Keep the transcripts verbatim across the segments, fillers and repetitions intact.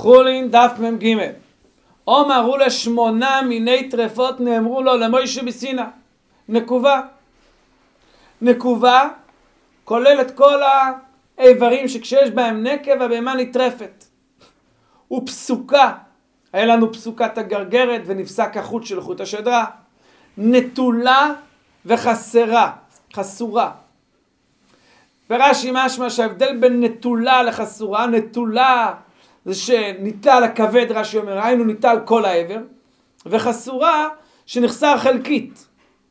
חולין דף מ"ג. אומרו לשמונה מיני טרפות נאמרו לו למוישה בסיני. נקובה. נקובה כולל את כל האיברים שכשיש בהם נקב הבהמה נטרפת. ופסוקה, היה לנו פסוקת הגרגרת ונפסק החוט של חוט השדרה. נטולה וחסרה, חסורה. ברש"י משמע שההבדל בין נטולה לחסורה, נטולה זה שניטל הכבד, רש"י אומר, היינו ניטל כל העבר, וחסורה שנחסר חלקית.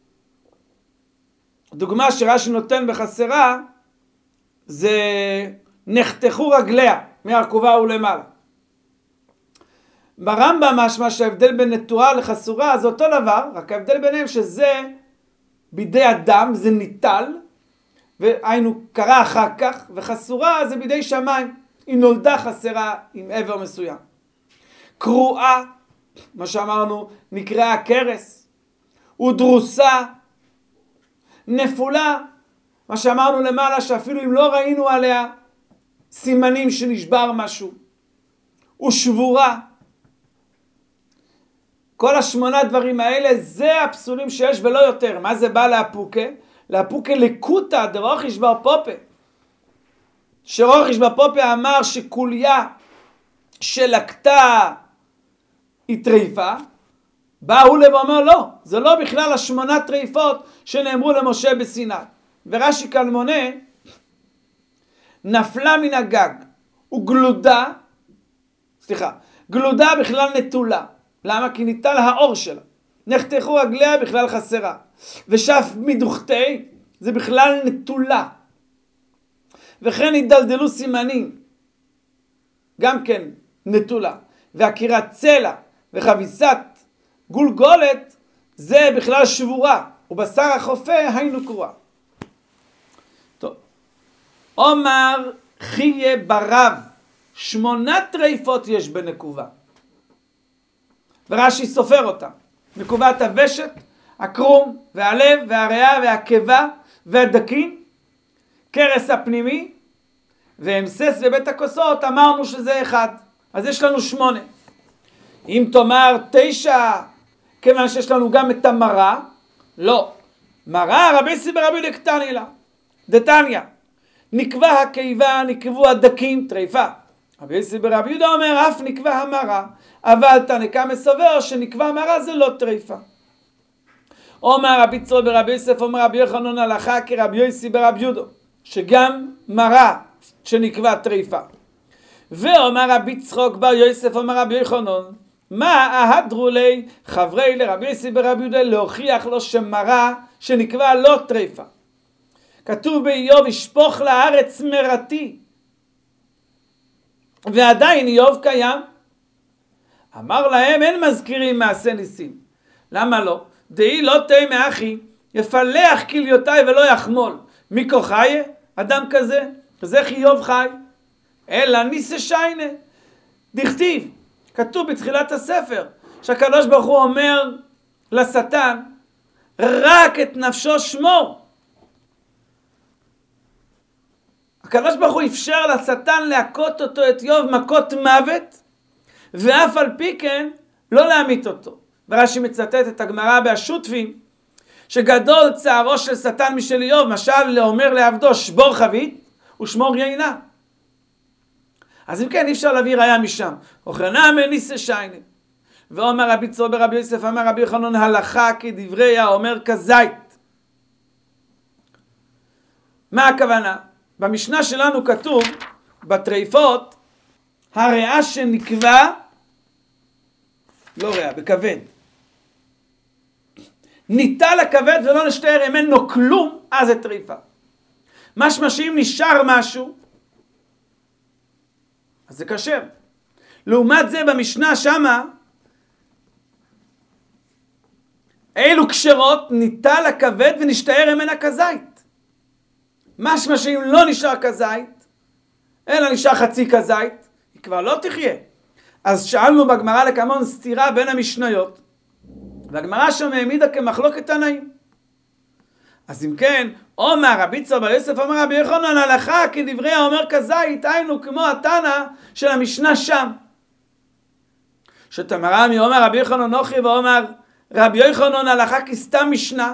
דוגמה שרש"י נותן בחסרה זה נחתכו רגליה מהרכובה ולמעלה. ברמב"ם משמע שההבדל בין נטועה לחסורה זה אותו דבר, רק ההבדל ביניהם שזה בידי אדם, זה ניטל, והיינו קרה אחר כך, וחסורה זה בידי שמיים, היא נולדה חסרה עם עבר מסוים. קרועה, מה שאמרנו, נקראה קרס, ודרוסה, נפולה, מה שאמרנו למעלה שאפילו אם לא ראינו עליה סימנים שנשבר משהו, ושבורה. כל השמונה דברים האלה זה הפסולים שיש ולא יותר. מה זה בא להפוקה? להפוקה לקוטה דרוך ישבר פופה. שרוך ישבר פופה אמר שקוליה שלקתה היא טריפה. בא הוא לב ואומר לא, זה לא בכלל השמונה טריפות שנאמרו למשה בסיני. ורש"י כאן מונה, נפלה מן הגג וגלודה, סליחה, גלודה בכלל נטולה. למה? כי ניטל האור שלה. נחתכו רגליה בכלל חסרה. ושף מדוכתי זה בכלל נטולה. וכן ידלדלו סימנים. גם כן נטולה. והקירת צלע וחביסת גולגולת זה בכלל שבורה. ובשר החופה היינו קרועה. טוב. אומר חיה ברב. שמונה טריפות יש בנקובה. ורש"י סופר אותם. נקובת הוושת, הקרום, והלב, והריאה, והקיבה, והדקין, קרס הפנימי, והמסס בבית הכוסות, אמרנו שזה אחד. אז יש לנו שמונה. אם תאמר תשע, כיוון שיש לנו גם את המרה, לא. מרה רבי סיבר רבי דקטני לה. דתניא. נקבה הקיבה, נקבו הדקים, טריפה. רבי סיבר רבי יהודה אומר, אף נקבה המרה. אבל תנקה מסובר שנקבע המרה זה לא טריפה. אומר רבי צור ברבי יוסף, אומר רבי יוחנן הלכה כרבי יוסי ברבי יהודה, שגם מרה שנקבע טריפה. ואומר רבי צחוק בר יוסף, אומר רבי יוחנן, מה ההדרו לי חברי לרבי יוסי ברבי יהודה להוכיח לו שמרה שנקבע לא טריפה. כתוב באיוב, ישפוך לארץ מרתי. ועדיין איוב קיים. אמר להם, אין מזכירים מעשה ניסים. למה לא? דהי לא תהי מאחי, יפלח כליותיי ולא יחמול. מי כה חי? אדם כזה. זה חיוב חי. אלא ניסה שיינה. דכתיב, כתוב בתחילת הספר, שהקדוש ברוך הוא אומר לשטן, רק את נפשו שמור. הקדוש ברוך הוא אפשר לשטן להכות אותו את איוב מכות מוות, ואף על פי כן לא להמית אותו. ורש"י מצטט את הגמרא בהשוטפים, שגדול צערו של שטן משל איוב, משל לאומר לעבדו שבור חבית ושמור יינה. אז אם כן אי אפשר להביא ראיה משם. וכרנה מניסה שיינה. ואומר רבי צור ברבי יוסף, אמר רבי יוחנן הלכה כדברי האומר כזית. מה הכוונה? במשנה שלנו כתוב בטריפות, הריאה שנקבע, לא ריאה, בכבד. ניטל הכבד ולא נשתער, אם אין לו כלום, אז זה טריפה. משמע שאם נשאר משהו, אז זה כשר. לעומת זה במשנה שמה, אילו כשרות ניטל הכבד ונשתער ממנה כזית. משמע שאם לא נשאר כזית, אלא נשאר חצי כזית, היא כבר לא תחיה. אז שאלנו בגמרא לכמון סתירה בין המשניות, והגמרא שם העמידה כמחלוקת תנאים. אז אם כן, אומר רבי צור בר יוסף, אומר רבי יוחנן הלכה כדברי האומר כזית, היינו כמו התנא של המשנה שם. שתמרה מאומר רבי יוחנן נוחי ואומר רבי יוחנן הלכה כסתם משנה,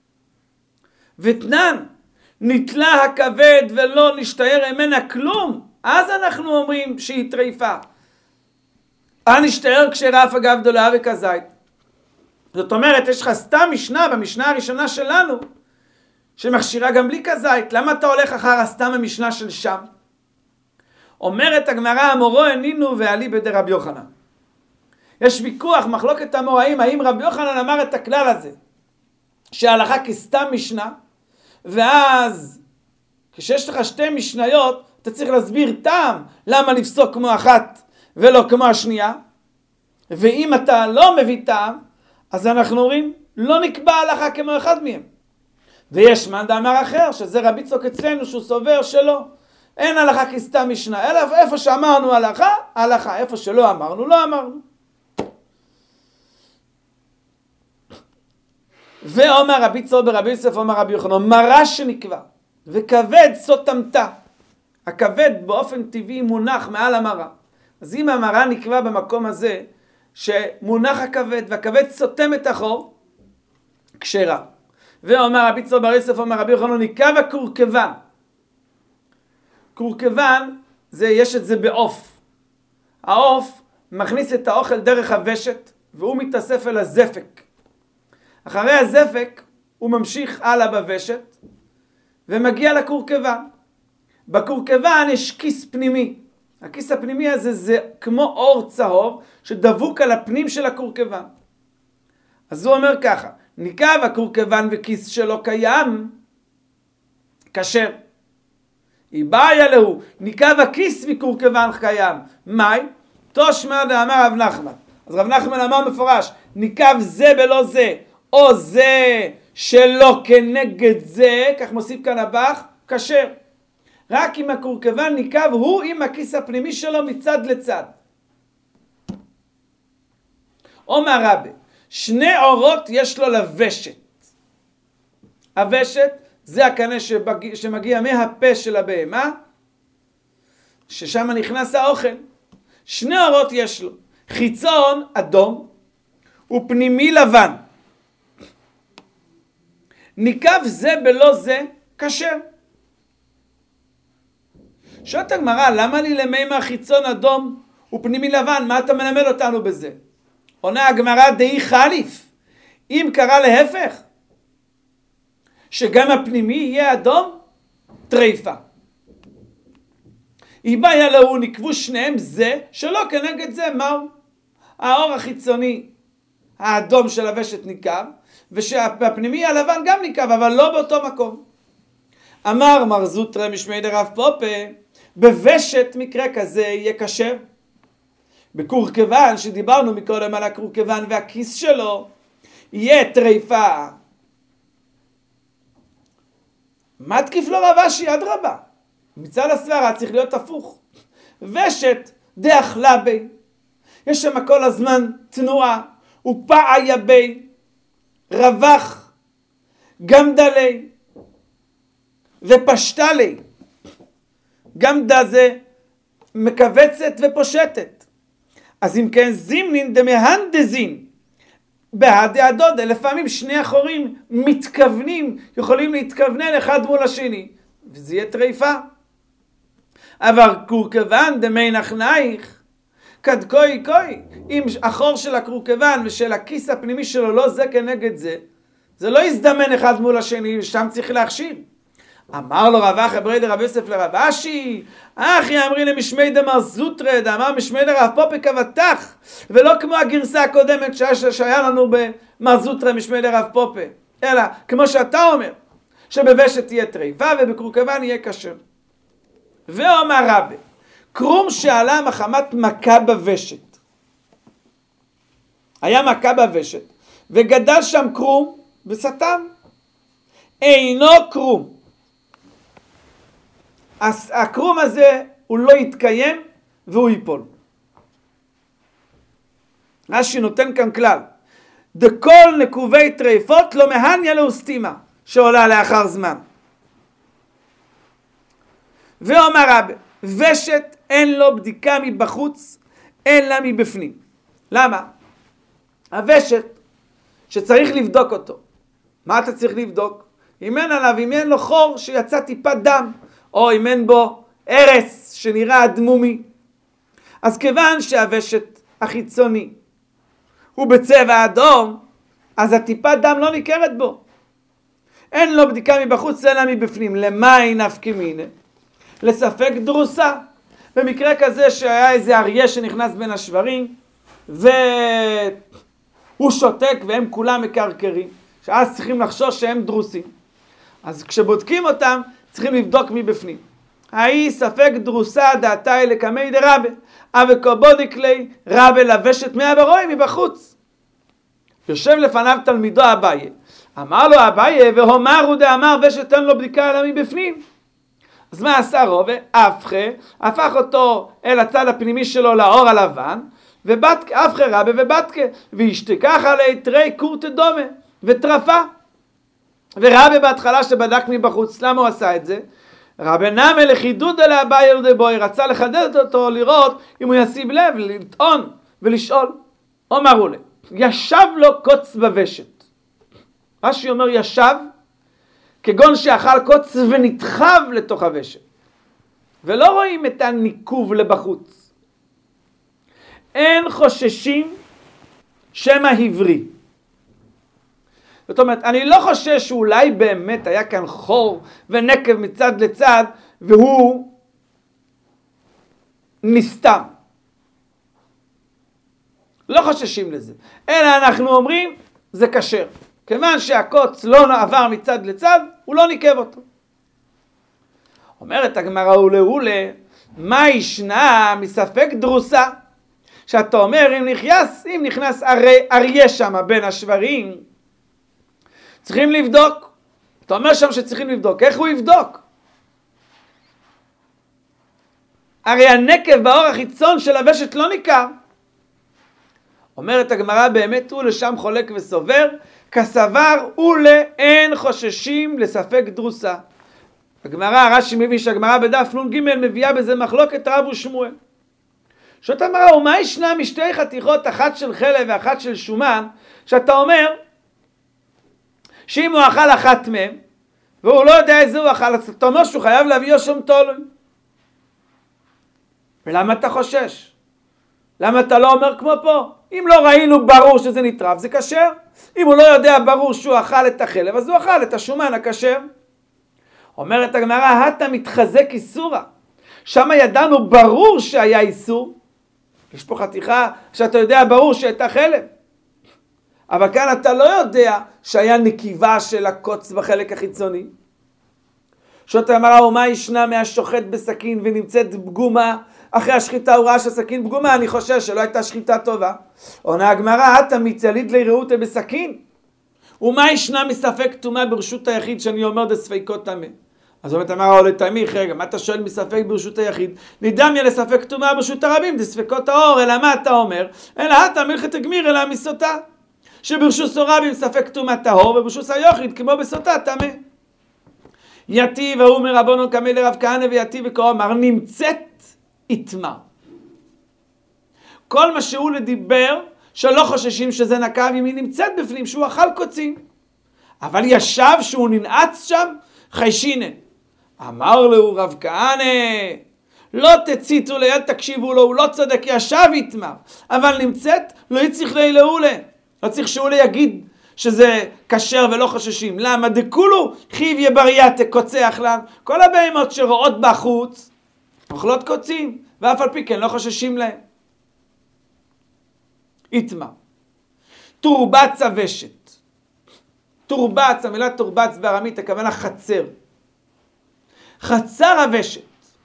ותנן נתלה הכבד ולא נשתער ממנה כלום, אז אנחנו אומרים שהיא טריפה. אל נשתער כשרף אגב גדולה וכזית. זאת אומרת, יש לך סתם משנה במשנה הראשונה שלנו שמכשירה גם בלי כזית. למה אתה הולך אחר הסתם המשנה של שם? אומרת הגמרא, המורו הנינו ועלי בדי רבי יוחנן. יש ויכוח, מחלוקת המוראים, האם רבי יוחנן אמר את הכלל הזה שההלכה כסתם משנה, ואז כשיש לך שתי משניות אתה צריך להסביר טעם למה לפסוק כמו אחת ולא כמו השנייה, ואם אתה לא מביא טעם אז אנחנו אומרים לא נקבע הלכה כמו אחד מהם. ויש מאן דאמר אחר, שזה רבי צוק אצלנו, שהוא סובר שלא, אין הלכה כסתם משנה, אלא איפה שאמרנו הלכה, הלכה, איפה שלא אמרנו, לא אמרנו. ואומר רבי צור ברבי יוסף, אומר רבי יוחנן, מרה שנקבע וכבד סותמתה. הכבד באופן טבעי מונח מעל המרה. אז אם המרה נקבע במקום הזה שמונח הכבד והכבד סותם את החור, כשרה. ואומר רבי צור ברבי יוסף, אומר רבי יוחנן, נקב הקורקבן. קורקבן, זה, יש את זה בעוף. העוף מכניס את האוכל דרך הוושט והוא מתאסף אל הזפק. אחרי הזפק הוא ממשיך הלאה בוושט ומגיע לקורקבן. בקורקבן יש כיס פנימי. הכיס הפנימי הזה זה כמו אור צהוב שדבוק על הפנים של הקורקבן. אז הוא אומר ככה, ניקב הקורקבן וכיס שלו קיים, כשר. היא בעיה לו, ניקב הכיס וקורקבן קיים. מהי? תושמע דאמר רב נחמן. אז רב נחמן אמר מפורש, ניקב זה בלא זה, או זה שלא כנגד זה, כך מוסיף כאן הבח, כשר. רק אם הקורקבן ניקב הוא עם הכיס הפנימי שלו מצד לצד. אומר רבי, שני אורות יש לו לוושת. הוושת זה הקנה שבג... שמגיע מהפה של הבהמה, ששם נכנס האוכל. שני אורות יש לו, חיצון אדום ופנימי לבן. ניקב זה בלא זה כשר. שואלת הגמרא, למה לי למימה חיצון אדום ופנימי לבן? מה אתה מלמד אותנו בזה? עונה הגמרא, דאי חליף. אם קרה להפך, שגם הפנימי יהיה אדום, טריפה. היא בעיה לו, נקבו שניהם זה שלא כנגד זה. מהו? האור החיצוני האדום של הוושת ניקב, ושהפנימי הלבן גם ניקב, אבל לא באותו מקום. אמר מר זוטרא משמי דרב פופה, בוושת מקרה כזה יהיה כשר. בקורקבן, שדיברנו מקודם על הקורקבן והכיס שלו, יהיה טריפה. מה תקיף לו רב אשי? אדרבה. מצד הסברה צריך להיות הפוך. ושת דאכלה בי. יש שם כל הזמן תנועה, ופעיה בי, רווח, גמדה לי, ופשטה לי. גמדה זה מקבצת ופושטת. אז אם כן זימנין דמהנדזין, בהדה הדודה, לפעמים שני החורים מתכוונים, יכולים להתכוונן אחד מול השני, וזה יהיה טריפה. אבל קורקבן דמי נחנייך, כד קוי קוי, אם החור של הקורקבן ושל הכיס הפנימי שלו לא זה כנגד זה, זה לא יזדמן אחד מול השני, שם צריך להכשיר. אמר לו רב אחי ברי דרב יוסף לרב אשי, אחי אמרי למשמי דמר זוטרא, דאמר משמי דרב פופי כבטח, ולא כמו הגרסה הקודמת שהיה לנו במר זוטרא משמי דרב פופי, אלא כמו שאתה אומר, שבוושת תהיה טריפה ובקורקבן יהיה כשר. ואומר רבי, קרום שעלה מחמת מכה בוושת. היה מכה בוושת, וגדל שם קרום וסתם. אינו קרום. הקרום הזה הוא לא יתקיים והוא ייפול. רש"י נותן כאן כלל, דכל נקובי טריפות לא מהניה לו סתימה, שעולה לאחר זמן. ואומר רבי, ושת אין לו בדיקה מבחוץ אלא מבפנים. למה? הוושט שצריך לבדוק אותו. מה אתה צריך לבדוק? אם אין עליו, אם אין לו חור שיצא טיפת דם, או אם אין בו ארס שנראה אדמומי. אז כיוון שהוושט החיצוני הוא בצבע אדום, אז הטיפת דם לא ניכרת בו. אין לו בדיקה מבחוץ אלא מבפנים. למאי נפקא מינה? לספק דרוסה. במקרה כזה שהיה איזה אריה שנכנס בין השברים, והוא שותק והם כולם מקרקרים, שאז צריכים לחשוש שהם דרוסים. אז כשבודקים אותם צריכים לבדוק מבפנים. האי ספק דרוסה דעתאי לקמי דרבה, אבקובודיק לי רבה לבשת מהברוי מבחוץ. יושב לפניו תלמידו אביי, אמר לו אביי, והומרו דאמר ושת אין לו בדיקה אלא מבפנים. אז מה עשה רובה? הפכה, הפך אותו אל הצד הפנימי שלו לאור הלבן, ובתקה, הפכה רבה ובתקה, והשתכח עלי תרי קורט דומה, וטרפה. ורבה בהתחלה שבדק מבחוץ, למה הוא עשה את זה? רבה נמי לחידוד אלה אביי ודבוי, רצה לחדד אותו לראות אם הוא ישים לב, לטעון ולשאול. אמרו לי, ישב לו קוץ בוושת. רש"י אומר ישב, כגון שאכל קוץ ונדחב לתוך הוושת. ולא רואים את הניקוב לבחוץ. אין חוששים שמא הבריא. זאת אומרת, אני לא חושש שאולי באמת היה כאן חור ונקב מצד לצד, והוא נסתם. לא חוששים לזה. אלא אנחנו אומרים, זה כשר. כיוון שהקוץ לא עבר מצד לצד, הוא לא ניקב אותו. אומרת הגמרא אולה אולה, מה ישנה מספק דרוסה? שאתה אומר, אם נכנס, אם נכנס אריה שם בין השברים, צריכים לבדוק. אתה אומר שם שצריכים לבדוק. איך הוא יבדוק? הרי הנקב באור החיצון של הוושט לא ניכר. אומרת הגמרא, באמת הוא לשם חולק וסובר, כסבר אולה אין חוששים לספק דרוסה. הגמרא, רש"י מביא שהגמרא בדף נ"ג מביאה בזה מחלוקת רב ושמואל. שאת אמרה, ומה ישנה משתי חתיכות, אחת של חלב ואחת של שומן, שאתה אומר, שאם הוא אכל אחת מהם, והוא לא יודע איזה הוא אכל, אז אתה אומר שהוא חייב להביא יושם תולוי. ולמה אתה חושש? למה אתה לא אומר כמו פה? אם לא ראינו ברור שזה נטרף, זה כשר. אם הוא לא יודע ברור שהוא אכל את החלב, אז הוא אכל את השומן הכשר. אומרת הגמרא, אתה מתחזק איסורה. שם ידענו ברור שהיה איסור. יש פה חתיכה שאתה יודע ברור שהייתה חלב. אבל כאן אתה לא יודע שהיה נקיבה של הקוץ בחלק החיצוני. שוטה אמרה, ומה ישנה מהשוחט בסכין ונמצאת פגומה, אחרי השחיטה הוא ראה שהסכין פגומה, אני חושש שלא הייתה שחיטה טובה. עונה הגמרא, אתה מצליד לראות בסכין. ומה ישנה מספק טומאה ברשות היחיד שאני אומר דספיקות טמא. אז אומרת אמרה, או לתמי, רגע, מה אתה שואל מספק ברשות היחיד? נדמיה לספק טומאה ברשות הרבים, דספיקות האור, אלא מה אתה אומר? אלא אתה מלכת הגמיר, אלא מסוטה. שברשות הרבים ספק טומאה טהור, וברשות היחיד כמו בסוטה טמא. יתיב ההוא מרבנו קמא לרב כהנא ויתיב וקרא אמר, נמצאת יתמר. כל מה שהוא לדיבר, שלא חוששים שזה נקב, אם היא נמצאת בפנים, שהוא אכל קוצים. אבל ישב שהוא ננעץ שם, חיישינא. אמר לו רב כהנא, לא תציתו ליד, תקשיבו לו, הוא לא צודק, ישב יתמר. אבל נמצאת, לא יצריך להילאולה. לא צריך שהוא יגיד שזה כשר ולא חוששים. למה? דכולו חיב יברייתה קוצי אכלן. כל הבהמות שרואות בחוץ, אוכלות קוצים, ואף על פי כן לא חוששים להם. יתמר. תורבץ הוושט. תורבץ, המילה תורבץ בארמית, הכוונה חצר. חצר הוושט.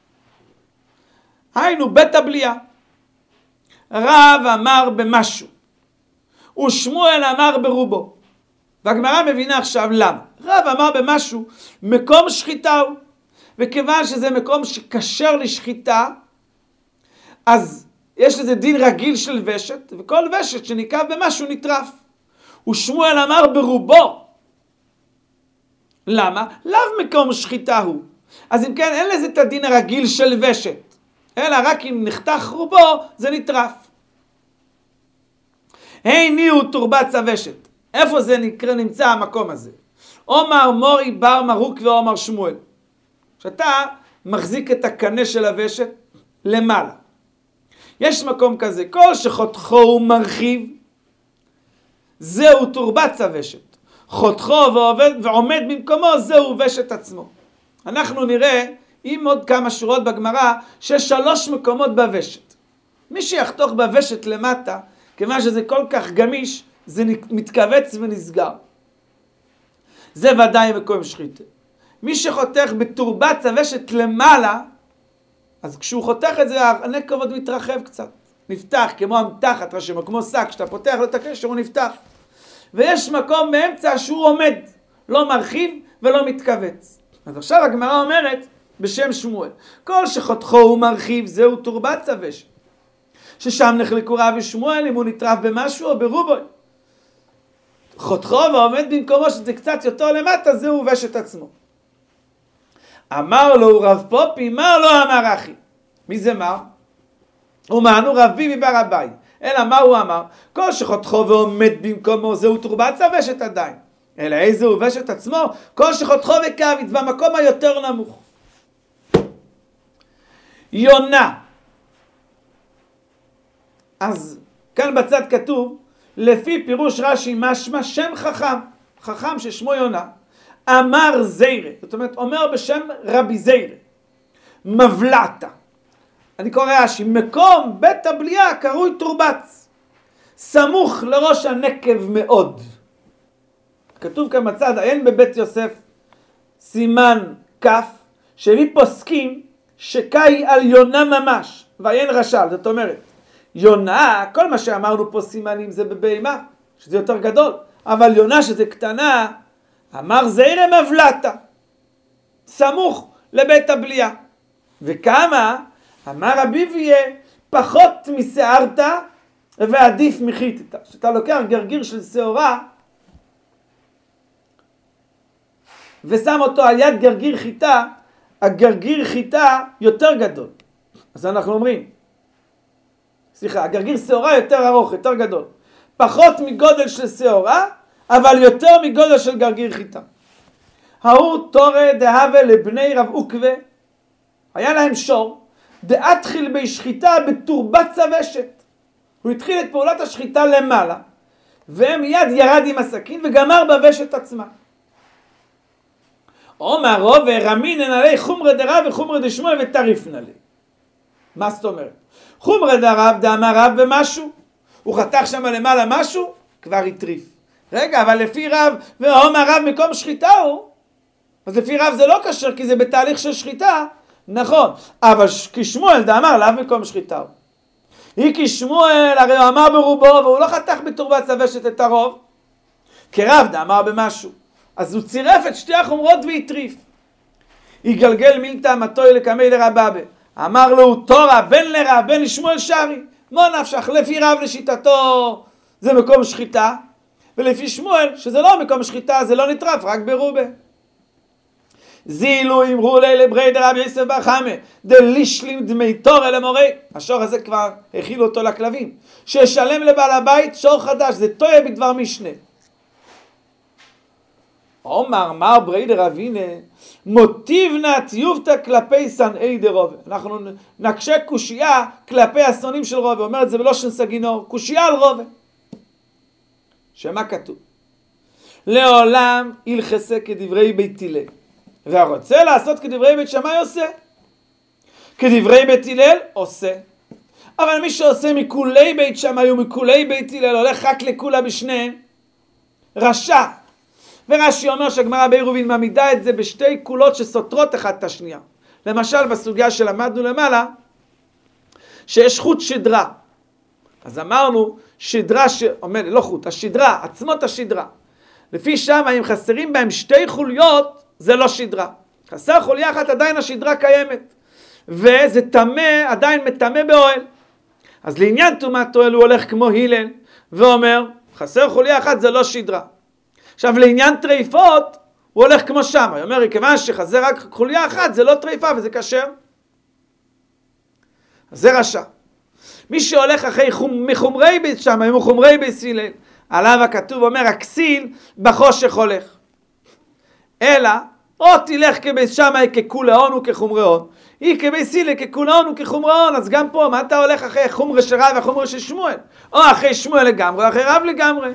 היינו בית הבליעה. רב אמר במשהו. ושמואל אמר ברובו. והגמרא מבינה עכשיו למה. רב אמר במשהו, מקום שחיטה הוא. וכיוון שזה מקום שקשר לשחיטה, אז יש לזה דין רגיל של ושת, וכל ושת שניקב במשהו נטרף. ושמואל אמר ברובו. למה? לאו מקום שחיטה הוא. אז אם כן, אין לזה את הדין הרגיל של ושת. אלא רק אם נחתך רובו, זה נטרף. היני הוא תורבץ הוושת. איפה זה נקרא, נמצא המקום הזה? אומר מורי בר מרוק ואומר שמואל. שאתה מחזיק את הקנה של הוושת למעלה. יש מקום כזה, כל שחותכו הוא מרחיב, זהו תורבץ הוושת. חותכו ועובד, ועומד במקומו, זהו ושת עצמו. אנחנו נראה עם עוד כמה שורות בגמרא, שיש שלוש מקומות בוושת. מי שיחתוך בוושת למטה, כיוון שזה כל כך גמיש, זה מתכווץ ונסגר. זה ודאי מקום שחיטה. מי שחותך בתורבץ הוושת למעלה, אז כשהוא חותך את זה, הנקב עוד מתרחב קצת. נפתח, כמו המתחת, רשמו, כמו שק, כשאתה פותח לו את הקשר, הוא נפתח. ויש מקום באמצע שהוא עומד, לא מרחיב ולא מתכווץ. אז עכשיו הגמרא אומרת, בשם שמואל, כל שחותכו הוא מרחיב, זהו תורבץ הוושת. ששם נחלקו רב ושמואל, אם הוא נטרף במשהו או ברובו. חותכו ועומד במקומו, שזה קצת יותר למטה, זהו ושת עצמו. אמר לו רב פופי, מר לא אמר אחי. מי זה מר? הוא מענו רב ביבי בר אביי. אלא מה הוא אמר? כל שחותכו ועומד במקומו, זהו תורבץ הוושת עדיין. אלא איזה הוא ושת עצמו? כל שחותכו וקוויץ, במקום היותר נמוך. יונה. אז כאן בצד כתוב, לפי פירוש רש"י משמע שם חכם, חכם ששמו יונה, אמר זיירה, זאת אומרת אומר בשם רבי זיירה, מבלעתה. אני קורא רש"י, מקום בית הבליעה קרוי תורבץ, סמוך לראש הנקב מאוד. כתוב כאן בצד, אין בבית יוסף סימן כף, שמי פוסקים שקאי על יונה ממש, ואין רש"ל, זאת אומרת, יונה, כל מה שאמרנו פה סימנים זה בבהמה, שזה יותר גדול, אבל יונה שזה קטנה, אמר זיירה מבלעתה, סמוך לבית הבליעה. וכמה? אמר אביביה, פחות משערתה ועדיף מחיתתה. שאתה לוקח גרגיר של שעורה, ושם אותו על יד גרגיר חיטה, הגרגיר חיטה יותר גדול. אז אנחנו אומרים, סליחה, הגרגיר שעורה יותר ארוך, יותר גדול. פחות מגודל של שעורה, אבל יותר מגודל של גרגיר חיטה. ההוא תורה דהווה לבני רב עוקווה, היה להם שור, דאתחיל בשחיטה בתורבץ הוושת. הוא התחיל את פעולת השחיטה למעלה, ומיד ירד עם הסכין וגמר בוושת עצמה. אומר רובה רמינן עלי חומרה דרב וחומרה דשמואל וטריפנה לי. מה זאת אומרת? חומרה דרב דאמר רב במשהו, הוא חתך שם למעלה משהו, כבר הטריף. רגע, אבל לפי רב, ואומר רב מקום שחיטה הוא, אז לפי רב זה לא קשר, כי זה בתהליך של שחיטה, נכון, אבל כשמואל דאמר לאו מקום שחיטה הוא. היא כשמואל, הרי הוא אמר ברובו, והוא לא חתך בתורבץ הוושת את הרוב, כרב דאמר במשהו. אז הוא צירף את שתי החומרות והטריף. יגלגל מילתא מתוי לקמי לרבבה. אמר לו תורה, בן לרב, בן לשמואל שרי. מה נפשך? לפי רב לשיטתו זה מקום שחיטה, ולפי שמואל, שזה לא מקום שחיטה, זה לא נטרף, רק ברובה. זילו אמרו לי לברי דרבי יוסף בר חמא, דלישלים דמי תורה למורה. השור הזה כבר הכילו אותו לכלבים. שישלם לבעל הבית שור חדש, זה טועה בדבר משנה. אומר מר ברי דרבינה, מוטיב נת יובטה כלפי שנאי דרובה. אנחנו נקשה קושייה כלפי השונאים של רובה. אומר את זה בלושן סגינור, קושייה על רובה. שמה כתוב? לעולם ילחסה כדברי בית הלל, והרוצה לעשות כדברי בית שמאי עושה. כדברי בית הלל עושה. אבל מי שעושה מכולי בית שמאי ומכולי בית הלל, הולך רק לכולה בשניהם, רשע. ורש"י אומר שהגמרא בעירובין מעמידה את זה בשתי קולות שסותרות אחת את השנייה. למשל בסוגיה שלמדנו למעלה, שיש חוט שדרה. אז אמרנו שדרה שעומד, לא חוט, השדרה, עצמות השדרה. לפי שם, אם חסרים בהם שתי חוליות, זה לא שדרה. חסר חוליה אחת, עדיין השדרה קיימת. וזה תמה, עדיין מתמה באוהל. אז לעניין תומת אוהל הוא הולך כמו הלל, ואומר, חסר חוליה אחת, זה לא שדרה. עכשיו לעניין טריפות, הוא הולך כמו שם. הוא אומר, כיוון שחסר רק חוליה אחת, זה לא טריפה וזה כשר. אז זה רשע. מי שהולך אחרי חומ, מחומרי בית שמאי ומחומרי בית הלל, עליו הכתוב אומר, הכסיל בחושך הולך. אלא, או תלך כבית שמאי ככולי הון וכחומרי הון, היא כבית הלל ככולי הון וכחומרי הון. אז גם פה, מה אתה הולך אחרי חומרי של רב והחומרי של שמואל? או אחרי שמואל לגמרי, או אחרי רב לגמרי.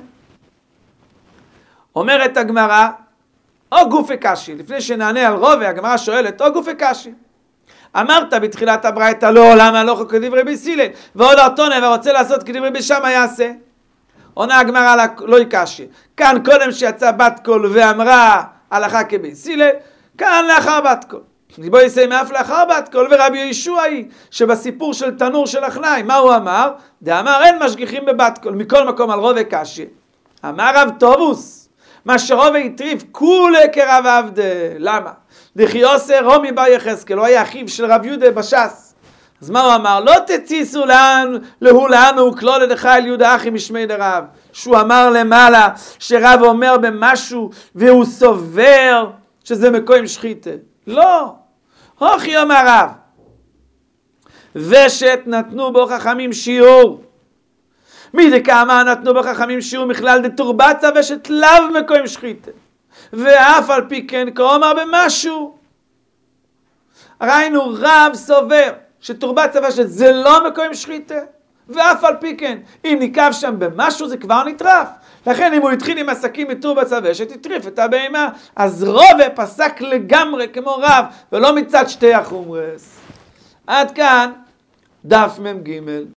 אומרת הגמרא, או גופי קשי, לפני שנענה על רוב, הגמרא שואלת, או גופי קשי. אמרת בתחילת הברייתא, לא, למה לא כדברי בית הלל, ועוד ארתונה ורוצה לעשות כדברי בית שמאי יעשה. עונה הגמרא לא יקשי. כאן קודם שיצא בת קול ואמרה הלכה כבית הלל, כאן לאחר בת קול. בוא יסיים מאף לאחר בת קול, ורבי ישוע היא שבסיפור של תנור של אחנאי, מה הוא אמר? דאמר אין משגיחים בבת קול, מכל מקום על רוב קשי. אמר רב טובוס, מה שרוב הטריף כולי כרב עבדה. למה? דכי עושה רומי בר יחזקאל, הוא היה אחיו של רב יהודה בש"ס. אז מה הוא אמר? לא תציסו לאן, להוא לאן הוא כלול לדך אל יהודה אחי משמי דרב. שהוא אמר למעלה שרב אומר במשהו והוא סובר שזה מקום שחיתה. לא. הוכי אומר רב. ושת נתנו בו חכמים שיעור. מי דכמה נתנו בו חכמים שיעור מכלל דתורבצה ושת לאו מקום שחיתה. ואף על פי כן כאומר במשהו. ראינו רב סובר שתורבצה ושת זה לא מקום שחיתה. ואף על פי כן, אם ניקב שם במשהו זה כבר נטרף. לכן אם הוא התחיל עם עסקים מתורבצה ושת, יטריף את הבהמה. אז רובה פסק לגמרי כמו רב, ולא מצד שתי החומרס. עד כאן דף מ"ג.